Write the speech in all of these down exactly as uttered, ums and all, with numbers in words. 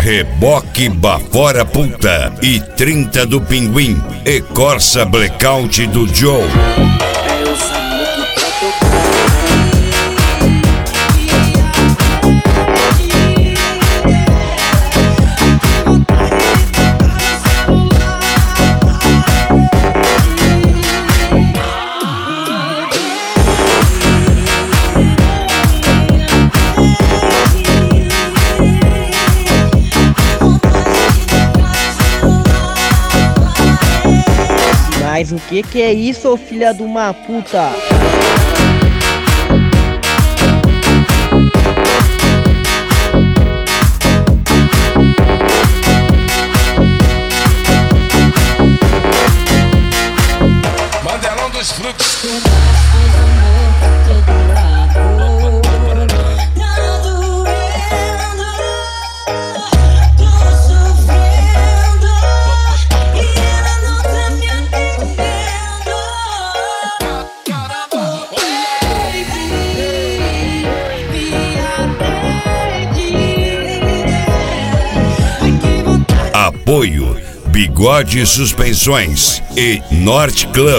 Reboque Bafora Puta e trinta do Pinguim e Corsa Blackout do Joe. Mas o que que é isso, ô filha de uma puta? Mandelão dos frutos. Apoio Bigode Suspensões e Norte Club.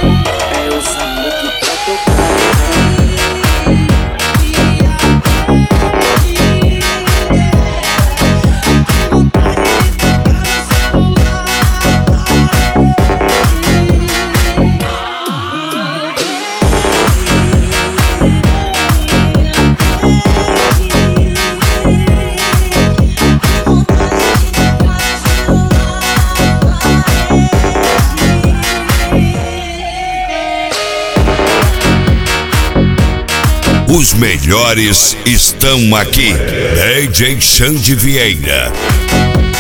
Os melhores estão aqui. D J Xande Vieira.